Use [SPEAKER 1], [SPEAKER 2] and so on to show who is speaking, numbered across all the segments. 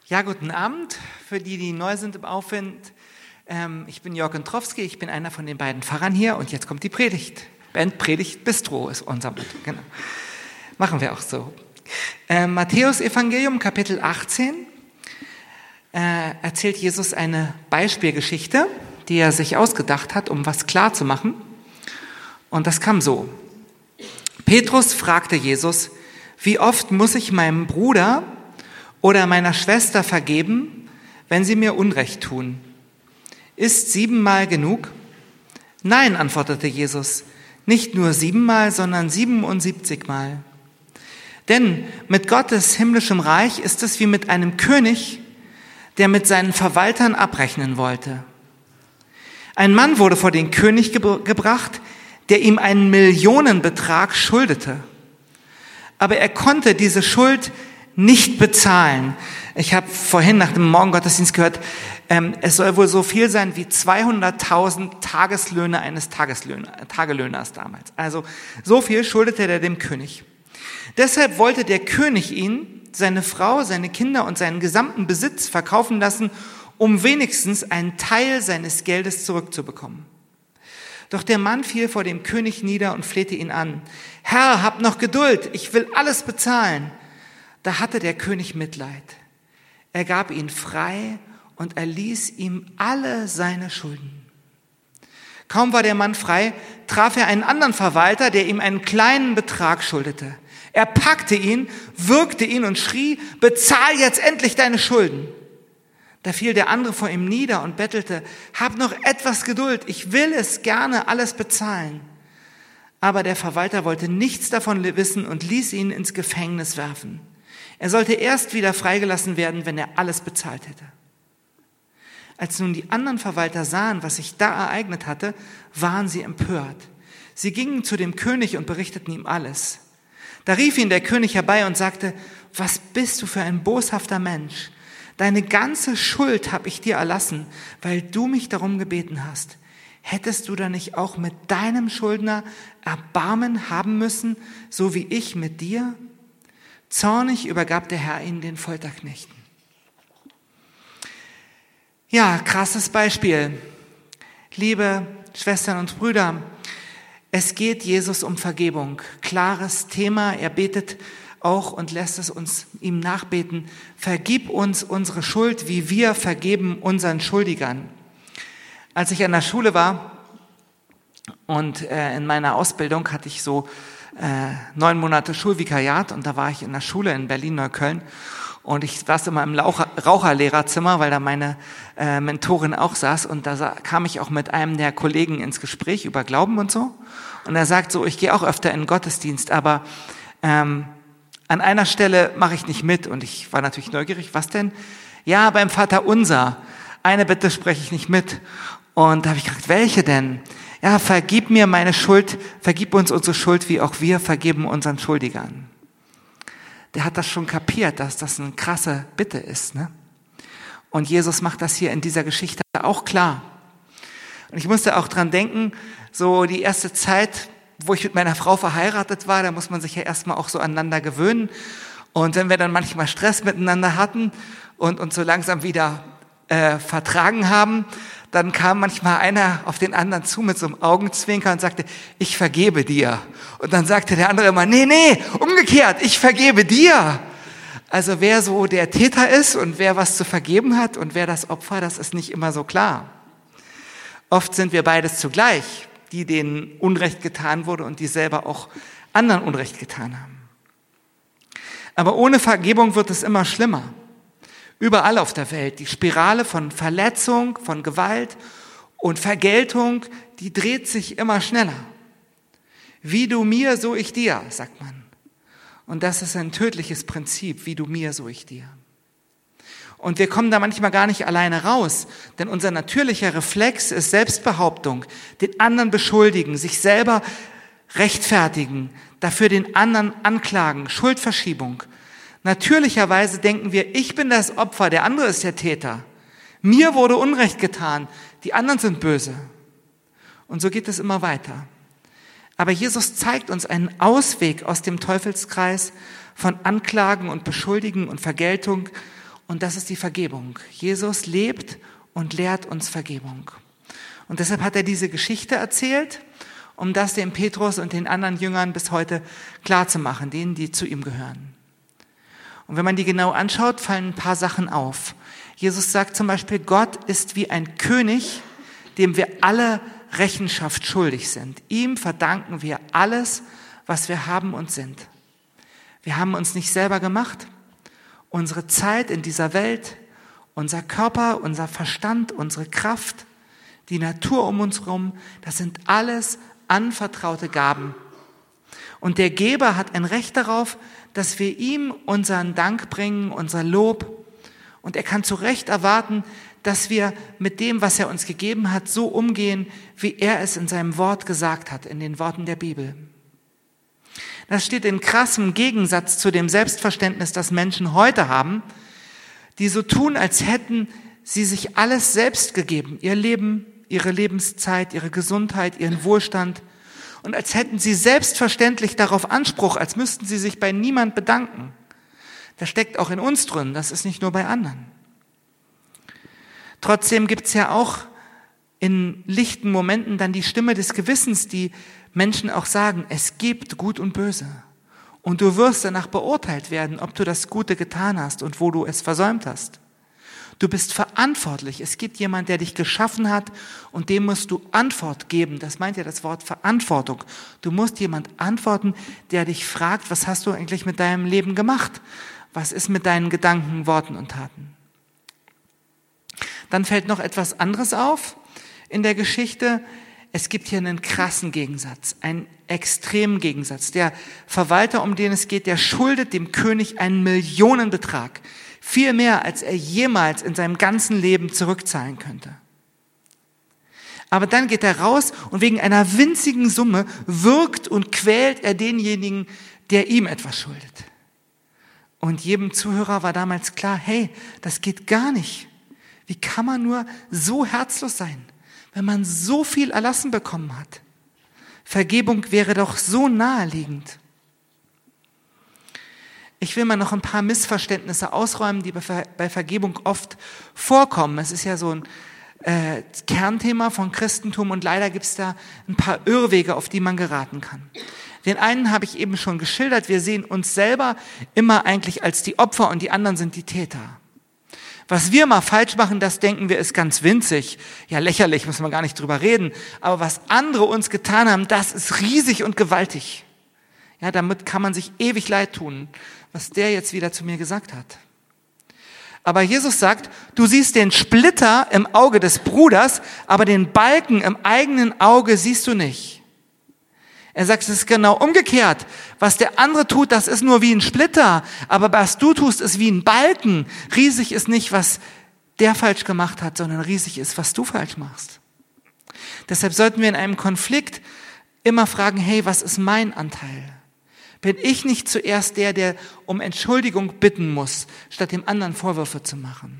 [SPEAKER 1] Ja, guten Abend für die, die neu sind im Aufwind. Ich bin Jörg Gentrowski, ich bin einer von den beiden Pfarrern hier und jetzt kommt die Predigt. Predigt Bistro ist unser Motto, genau. Machen wir auch so. Matthäus Evangelium, Kapitel 18, erzählt Jesus eine Beispielgeschichte, die er sich ausgedacht hat, um was klar zu machen. Und das kam so. Petrus fragte Jesus, wie oft muss ich meinem Bruder oder meiner Schwester vergeben, wenn sie mir Unrecht tun? Ist 7-mal genug? Nein, antwortete Jesus, nicht nur 7-mal, sondern 77-mal. Denn mit Gottes himmlischem Reich ist es wie mit einem König, der mit seinen Verwaltern abrechnen wollte. Ein Mann wurde vor den König gebracht, der ihm einen Millionenbetrag schuldete. Aber er konnte diese Schuld nicht bezahlen. Ich habe vorhin nach dem Morgengottesdienst gehört, es soll wohl so viel sein wie 200.000 Tageslöhne eines Tagelöhners damals. Also so viel schuldete er dem König. Deshalb wollte der König ihn, seine Frau, seine Kinder und seinen gesamten Besitz verkaufen lassen, um wenigstens einen Teil seines Geldes zurückzubekommen. Doch der Mann fiel vor dem König nieder und flehte ihn an. Herr, hab noch Geduld, ich will alles bezahlen. Da hatte der König Mitleid. Er gab ihn frei und erließ ihm alle seine Schulden. Kaum war der Mann frei, traf er einen anderen Verwalter, der ihm einen kleinen Betrag schuldete. Er packte ihn, würgte ihn und schrie, bezahl jetzt endlich deine Schulden. Da fiel der andere vor ihm nieder und bettelte, hab noch etwas Geduld, ich will es gerne alles bezahlen. Aber der Verwalter wollte nichts davon wissen und ließ ihn ins Gefängnis werfen. Er sollte erst wieder freigelassen werden, wenn er alles bezahlt hätte. Als nun die anderen Verwalter sahen, was sich da ereignet hatte, waren sie empört. Sie gingen zu dem König und berichteten ihm alles. Da rief ihn der König herbei und sagte, was bist du für ein boshafter Mensch? Deine ganze Schuld habe ich dir erlassen, weil du mich darum gebeten hast. Hättest du da nicht auch mit deinem Schuldner Erbarmen haben müssen, so wie ich mit dir? Zornig übergab der Herr ihn den Folterknechten. Ja, krasses Beispiel. Liebe Schwestern und Brüder, es geht Jesus um Vergebung. Klares Thema, er betet auch und lässt es uns ihm nachbeten. Vergib uns unsere Schuld, wie wir vergeben unseren Schuldigern. Als ich an der Schule war und in meiner Ausbildung hatte ich so 9 Monate Schulvikariat und da war ich in der Schule in Berlin-Neukölln und ich saß immer im Raucherlehrerzimmer, weil da meine Mentorin auch saß und da kam ich auch mit einem der Kollegen ins Gespräch über Glauben und so und er sagt so, ich gehe auch öfter in den Gottesdienst, aber an einer Stelle mache ich nicht mit und ich war natürlich neugierig, was denn? Ja, beim Vaterunser, eine Bitte spreche ich nicht mit und da habe ich gefragt, welche denn? Ja, vergib mir meine Schuld, vergib uns unsere Schuld, wie auch wir vergeben unseren Schuldigern. Der hat das schon kapiert, dass das eine krasse Bitte ist, ne? Und Jesus macht das hier in dieser Geschichte auch klar. Und ich musste auch dran denken, so die erste Zeit, wo ich mit meiner Frau verheiratet war, da muss man sich ja erstmal auch so aneinander gewöhnen. Und wenn wir dann manchmal Stress miteinander hatten und uns so langsam wieder vertragen haben, dann kam manchmal einer auf den anderen zu mit so einem Augenzwinker und sagte, ich vergebe dir. Und dann sagte der andere immer, nee, umgekehrt, ich vergebe dir. Also wer so der Täter ist und wer was zu vergeben hat und wer das Opfer, das ist nicht immer so klar. Oft sind wir beides zugleich, die denen Unrecht getan wurde und die selber auch anderen Unrecht getan haben. Aber ohne Vergebung wird es immer schlimmer. Überall auf der Welt. Die Spirale von Verletzung, von Gewalt und Vergeltung, die dreht sich immer schneller. Wie du mir, so ich dir, sagt man. Und das ist ein tödliches Prinzip. Wie du mir, so ich dir. Und wir kommen da manchmal gar nicht alleine raus, denn unser natürlicher Reflex ist Selbstbehauptung, den anderen beschuldigen, sich selber rechtfertigen, dafür den anderen anklagen, Schuldverschiebung. Natürlicherweise denken wir, ich bin das Opfer, der andere ist der Täter. Mir wurde Unrecht getan, die anderen sind böse. Und so geht es immer weiter. Aber Jesus zeigt uns einen Ausweg aus dem Teufelskreis von Anklagen und Beschuldigen und Vergeltung und das ist die Vergebung. Jesus lebt und lehrt uns Vergebung. Und deshalb hat er diese Geschichte erzählt, um das dem Petrus und den anderen Jüngern bis heute klarzumachen, denen, die zu ihm gehören. Und wenn man die genau anschaut, fallen ein paar Sachen auf. Jesus sagt zum Beispiel, Gott ist wie ein König, dem wir alle Rechenschaft schuldig sind. Ihm verdanken wir alles, was wir haben und sind. Wir haben uns nicht selber gemacht. Unsere Zeit in dieser Welt, unser Körper, unser Verstand, unsere Kraft, die Natur um uns herum, das sind alles anvertraute Gaben. Und der Geber hat ein Recht darauf, dass wir ihm unseren Dank bringen, unser Lob. Und er kann zu Recht erwarten, dass wir mit dem, was er uns gegeben hat, so umgehen, wie er es in seinem Wort gesagt hat, in den Worten der Bibel. Das steht in krassem Gegensatz zu dem Selbstverständnis, das Menschen heute haben, die so tun, als hätten sie sich alles selbst gegeben, ihr Leben, ihre Lebenszeit, ihre Gesundheit, ihren Wohlstand, und als hätten sie selbstverständlich darauf Anspruch, als müssten sie sich bei niemand bedanken. Das steckt auch in uns drin, das ist nicht nur bei anderen. Trotzdem gibt es ja auch in lichten Momenten dann die Stimme des Gewissens, die Menschen auch sagen, es gibt Gut und Böse. Und du wirst danach beurteilt werden, ob du das Gute getan hast und wo du es versäumt hast. Du bist verantwortlich. Es gibt jemanden, der dich geschaffen hat und dem musst du Antwort geben. Das meint ja das Wort Verantwortung. Du musst jemand antworten, der dich fragt, was hast du eigentlich mit deinem Leben gemacht? Was ist mit deinen Gedanken, Worten und Taten? Dann fällt noch etwas anderes auf in der Geschichte. Es gibt hier einen krassen Gegensatz, einen extremen Gegensatz. Der Verwalter, um den es geht, der schuldet dem König einen Millionenbetrag. Viel mehr, als er jemals in seinem ganzen Leben zurückzahlen könnte. Aber dann geht er raus und wegen einer winzigen Summe würgt und quält er denjenigen, der ihm etwas schuldet. Und jedem Zuhörer war damals klar, hey, das geht gar nicht. Wie kann man nur so herzlos sein, wenn man so viel erlassen bekommen hat? Vergebung wäre doch so naheliegend. Ich will mal noch ein paar Missverständnisse ausräumen, die bei Vergebung oft vorkommen. Es ist ja so ein Kernthema von Christentum und leider gibt es da ein paar Irrwege, auf die man geraten kann. Den einen habe ich eben schon geschildert. Wir sehen uns selber immer eigentlich als die Opfer und die anderen sind die Täter. Was wir mal falsch machen, das denken wir ist ganz winzig. Ja, lächerlich, muss man gar nicht drüber reden. Aber was andere uns getan haben, das ist riesig und gewaltig. Ja, damit kann man sich ewig leid tun, was der jetzt wieder zu mir gesagt hat. Aber Jesus sagt, du siehst den Splitter im Auge des Bruders, aber den Balken im eigenen Auge siehst du nicht. Er sagt, es ist genau umgekehrt. Was der andere tut, das ist nur wie ein Splitter. Aber was du tust, ist wie ein Balken. Riesig ist nicht, was der falsch gemacht hat, sondern riesig ist, was du falsch machst. Deshalb sollten wir in einem Konflikt immer fragen, hey, was ist mein Anteil? Bin ich nicht zuerst der um Entschuldigung bitten muss, statt dem anderen Vorwürfe zu machen?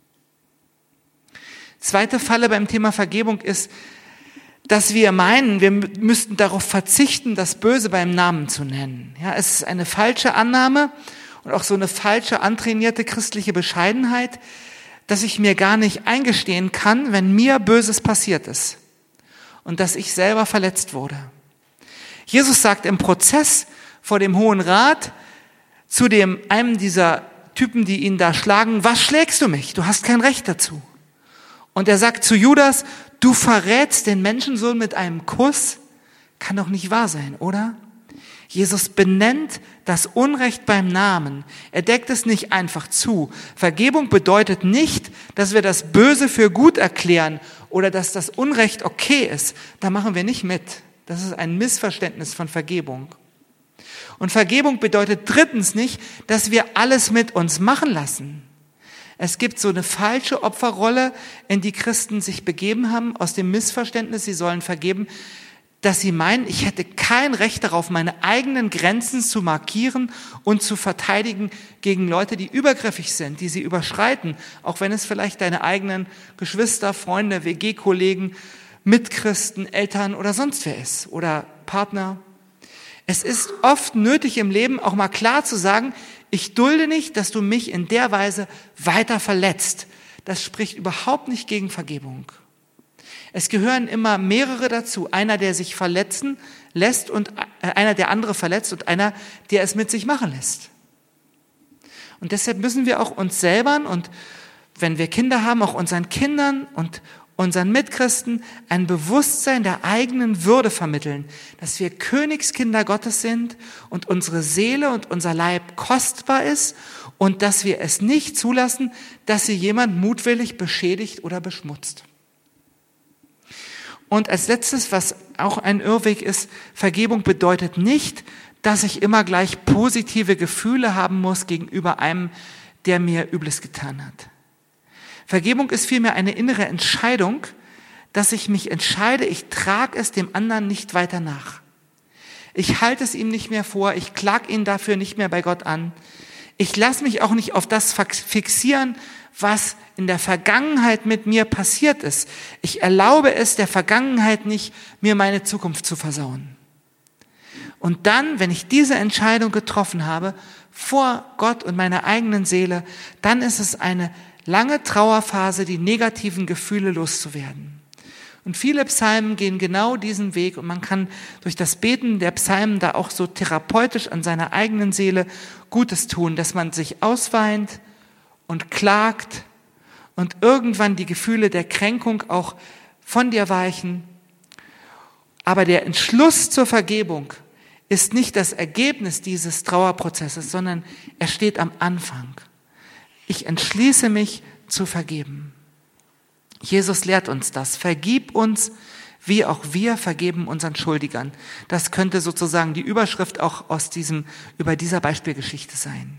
[SPEAKER 1] Zweite Falle beim Thema Vergebung ist, dass wir meinen, wir müssten darauf verzichten, das Böse beim Namen zu nennen. Ja, es ist eine falsche Annahme und auch so eine falsche, antrainierte christliche Bescheidenheit, dass ich mir gar nicht eingestehen kann, wenn mir Böses passiert ist und dass ich selber verletzt wurde. Jesus sagt im Prozess vor dem Hohen Rat zu einem dieser Typen, die ihn da schlagen, was schlägst du mich? Du hast kein Recht dazu. Und er sagt zu Judas, du verrätst den Menschensohn mit einem Kuss? Kann doch nicht wahr sein, oder? Jesus benennt das Unrecht beim Namen. Er deckt es nicht einfach zu. Vergebung bedeutet nicht, dass wir das Böse für gut erklären oder dass das Unrecht okay ist. Da machen wir nicht mit. Das ist ein Missverständnis von Vergebung. Und Vergebung bedeutet drittens nicht, dass wir alles mit uns machen lassen. Es gibt so eine falsche Opferrolle, in die Christen sich begeben haben, aus dem Missverständnis, sie sollen vergeben, dass sie meinen, ich hätte kein Recht darauf, meine eigenen Grenzen zu markieren und zu verteidigen gegen Leute, die übergriffig sind, die sie überschreiten, auch wenn es vielleicht deine eigenen Geschwister, Freunde, WG-Kollegen, Mitchristen, Eltern oder sonst wer ist oder Partner. Es ist oft nötig im Leben auch mal klar zu sagen, ich dulde nicht, dass du mich in der Weise weiter verletzt. Das spricht überhaupt nicht gegen Vergebung. Es gehören immer mehrere dazu. Einer, der sich verletzen lässt und einer, der andere verletzt und einer, der es mit sich machen lässt. Und deshalb müssen wir auch uns selber und wenn wir Kinder haben, auch unseren Kindern und unseren Mitchristen ein Bewusstsein der eigenen Würde vermitteln, dass wir Königskinder Gottes sind und unsere Seele und unser Leib kostbar ist und dass wir es nicht zulassen, dass sie jemand mutwillig beschädigt oder beschmutzt. Und als letztes, was auch ein Irrweg ist, Vergebung bedeutet nicht, dass ich immer gleich positive Gefühle haben muss gegenüber einem, der mir Übles getan hat. Vergebung ist vielmehr eine innere Entscheidung, dass ich mich entscheide, ich trage es dem anderen nicht weiter nach. Ich halte es ihm nicht mehr vor, ich klage ihn dafür nicht mehr bei Gott an. Ich lasse mich auch nicht auf das fixieren, was in der Vergangenheit mit mir passiert ist. Ich erlaube es der Vergangenheit nicht, mir meine Zukunft zu versauen. Und dann, wenn ich diese Entscheidung getroffen habe, vor Gott und meiner eigenen Seele, dann ist es eine lange Trauerphase, die negativen Gefühle loszuwerden. Und viele Psalmen gehen genau diesen Weg und man kann durch das Beten der Psalmen da auch so therapeutisch an seiner eigenen Seele Gutes tun, dass man sich ausweint und klagt und irgendwann die Gefühle der Kränkung auch von dir weichen. Aber der Entschluss zur Vergebung ist nicht das Ergebnis dieses Trauerprozesses, sondern er steht am Anfang. Ich entschließe mich zu vergeben. Jesus lehrt uns das. Vergib uns, wie auch wir vergeben unseren Schuldigern. Das könnte sozusagen die Überschrift auch über dieser Beispielgeschichte sein.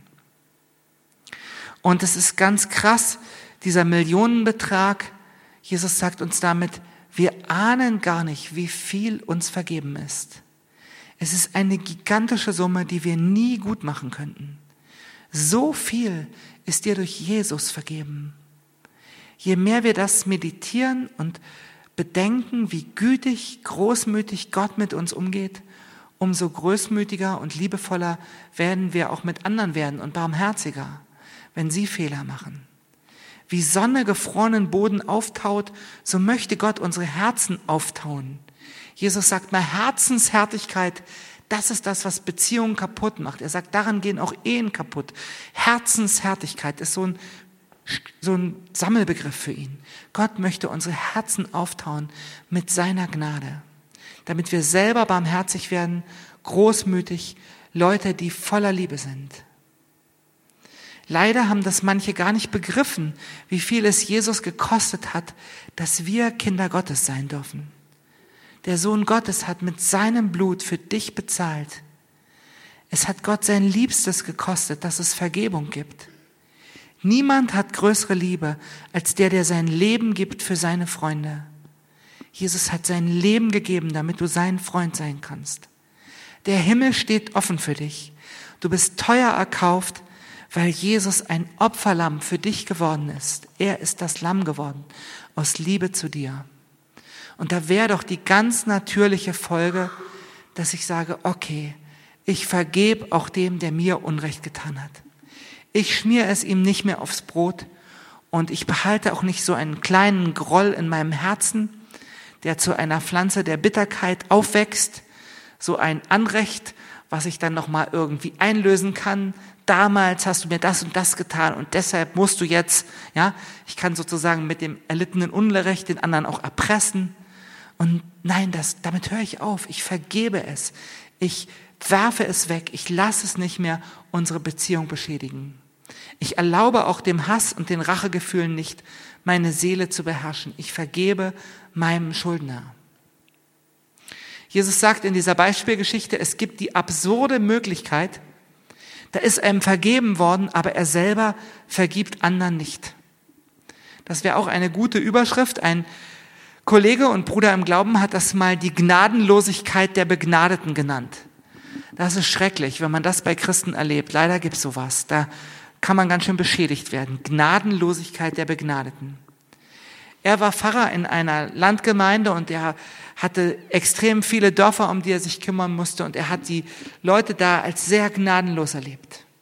[SPEAKER 1] Und es ist ganz krass, dieser Millionenbetrag. Jesus sagt uns damit, wir ahnen gar nicht, wie viel uns vergeben ist. Es ist eine gigantische Summe, die wir nie gut machen könnten. So viel ist dir durch Jesus vergeben. Je mehr wir das meditieren und bedenken, wie gütig, großmütig Gott mit uns umgeht, umso großmütiger und liebevoller werden wir auch mit anderen werden und barmherziger, wenn sie Fehler machen. Wie Sonne gefrorenen Boden auftaut, so möchte Gott unsere Herzen auftauen. Jesus sagt mal, Herzenshärtigkeit, das ist das, was Beziehungen kaputt macht. Er sagt, daran gehen auch Ehen kaputt. Herzenshärtigkeit ist so ein Sammelbegriff für ihn. Gott möchte unsere Herzen auftauen mit seiner Gnade, damit wir selber barmherzig werden, großmütig, Leute, die voller Liebe sind. Leider haben das manche gar nicht begriffen, wie viel es Jesus gekostet hat, dass wir Kinder Gottes sein dürfen. Der Sohn Gottes hat mit seinem Blut für dich bezahlt. Es hat Gott sein Liebstes gekostet, dass es Vergebung gibt. Niemand hat größere Liebe als der sein Leben gibt für seine Freunde. Jesus hat sein Leben gegeben, damit du sein Freund sein kannst. Der Himmel steht offen für dich. Du bist teuer erkauft, weil Jesus ein Opferlamm für dich geworden ist. Er ist das Lamm geworden, aus Liebe zu dir. Und da wäre doch die ganz natürliche Folge, dass ich sage, okay, ich vergebe auch dem, der mir Unrecht getan hat. Ich schmiere es ihm nicht mehr aufs Brot und ich behalte auch nicht so einen kleinen Groll in meinem Herzen, der zu einer Pflanze der Bitterkeit aufwächst, so ein Anrecht, was ich dann nochmal irgendwie einlösen kann. Damals hast du mir das und das getan und deshalb musst du jetzt, ja, ich kann sozusagen mit dem erlittenen Unrecht den anderen auch erpressen. Und nein, damit höre ich auf. Ich vergebe es. Ich werfe es weg. Ich lasse es nicht mehr unsere Beziehung beschädigen. Ich erlaube auch dem Hass und den Rachegefühlen nicht, meine Seele zu beherrschen. Ich vergebe meinem Schuldner. Jesus sagt in dieser Beispielgeschichte, es gibt die absurde Möglichkeit, da ist einem vergeben worden, aber er selber vergibt anderen nicht. Das wäre auch eine gute Überschrift. Ein Kollege und Bruder im Glauben hat das mal die Gnadenlosigkeit der Begnadeten genannt. Das ist schrecklich, wenn man das bei Christen erlebt. Leider gibt es sowas. Da kann man ganz schön beschädigt werden. Gnadenlosigkeit der Begnadeten. Er war Pfarrer in einer Landgemeinde und er hatte extrem viele Dörfer, um die er sich kümmern musste. Und er hat die Leute da als sehr gnadenlos erlebt.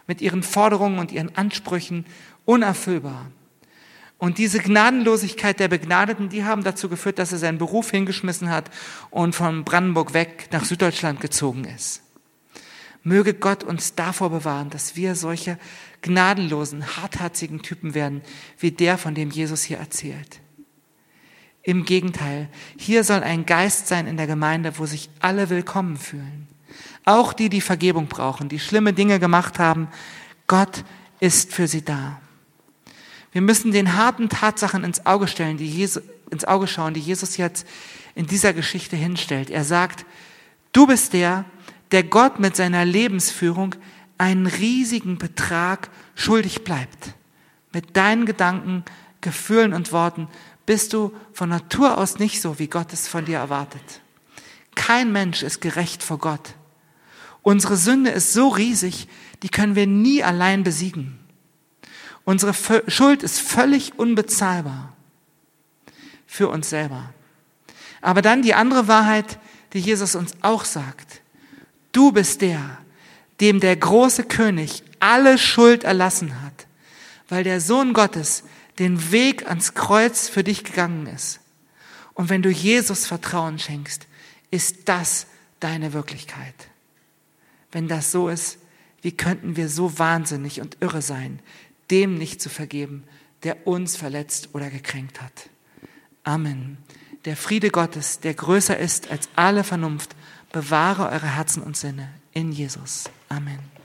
[SPEAKER 1] mit ihren Forderungen und ihren Ansprüchen unerfüllbar. Und diese Gnadenlosigkeit der Begnadeten, die haben dazu geführt, dass er seinen Beruf hingeschmissen hat und von Brandenburg weg nach Süddeutschland gezogen ist. Möge Gott uns davor bewahren, dass wir solche gnadenlosen, hartherzigen Typen werden, wie der, von dem Jesus hier erzählt. Im Gegenteil, hier soll ein Geist sein in der Gemeinde, wo sich alle willkommen fühlen. Auch die, die Vergebung brauchen, die schlimme Dinge gemacht haben. Gott ist für sie da. Wir müssen den harten Tatsachen ins Auge schauen, die Jesus jetzt in dieser Geschichte hinstellt. Er sagt, du bist der Gott mit seiner Lebensführung einen riesigen Betrag schuldig bleibt. Mit deinen Gedanken, Gefühlen und Worten bist du von Natur aus nicht so, wie Gott es von dir erwartet. Kein Mensch ist gerecht vor Gott. Unsere Sünde ist so riesig, die können wir nie allein besiegen. Unsere Schuld ist völlig unbezahlbar für uns selber. Aber dann die andere Wahrheit, die Jesus uns auch sagt. Du bist der, dem der große König alle Schuld erlassen hat, weil der Sohn Gottes den Weg ans Kreuz für dich gegangen ist. Und wenn du Jesus Vertrauen schenkst, ist das deine Wirklichkeit. Wenn das so ist, wie könnten wir so wahnsinnig und irre sein, dem nicht zu vergeben, der uns verletzt oder gekränkt hat. Amen. Der Friede Gottes, der größer ist als alle Vernunft, bewahre eure Herzen und Sinne in Jesus. Amen.